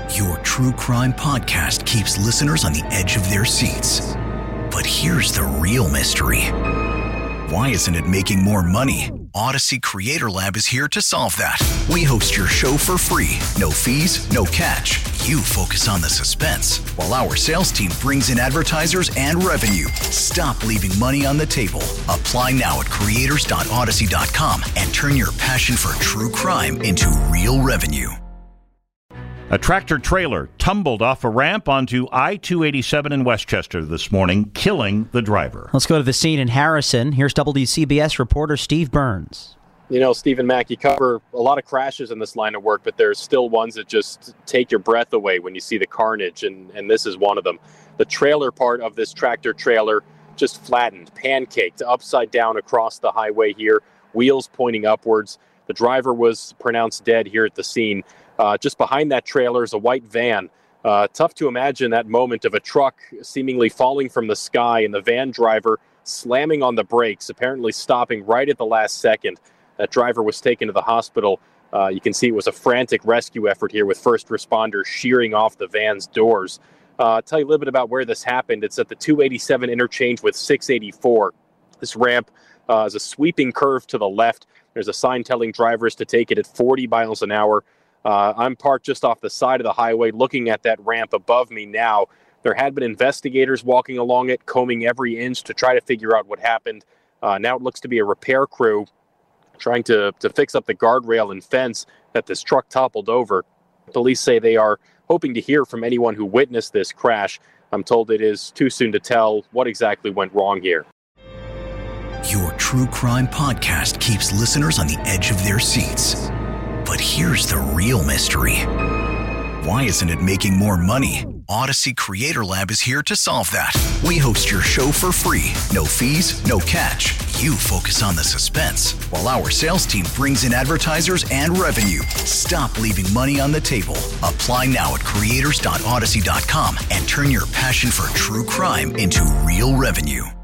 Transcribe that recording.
Your true crime podcast keeps listeners on the edge of their seats. But here's the real mystery. Why isn't it making more money? Odyssey Creator Lab is here to solve that. We host your show for free. No fees, no catch. You focus on the suspense, while our sales team brings in advertisers and revenue. Stop leaving money on the table. Apply now at creators.odyssey.com and turn your passion for true crime into real revenue. A tractor-trailer tumbled off a ramp onto I-287 in Westchester this morning, killing the driver. Let's go to the scene in Harrison. Here's WCBS reporter Steve Burns. You know, Steve and Mac, you cover a lot of crashes in this line of work, but there's still ones that just take your breath away when you see the carnage, and this is one of them. The trailer part of this tractor-trailer just flattened, pancaked, upside down across the highway here, wheels pointing upwards. The driver was pronounced dead here at the scene. Just behind that trailer is a white van. Tough to imagine that moment of a truck seemingly falling from the sky and the van driver slamming on the brakes, apparently stopping right at the last second. That driver was taken to the hospital. You can see it was a frantic rescue effort here with first responders shearing off the van's doors. I'll tell you a little bit about where this happened. It's at the 287 interchange with 684. This ramp is a sweeping curve to the left. There's a sign telling drivers to take it at 40 miles an hour. I'm parked just off the side of the highway looking at that ramp above me now. There had been investigators walking along it, combing every inch to try to figure out what happened. Now it looks to be a repair crew trying to fix up the guardrail and fence that this truck toppled over. Police say they are hoping to hear from anyone who witnessed this crash. I'm told it is too soon to tell what exactly went wrong here. Your true crime podcast keeps listeners on the edge of their seats. But here's the real mystery. Why isn't it making more money? Odyssey Creator Lab is here to solve that. We host your show for free. No fees, no catch. You focus on the suspense, while our sales team brings in advertisers and revenue. Stop leaving money on the table. Apply now at creators.odyssey.com and turn your passion for true crime into real revenue.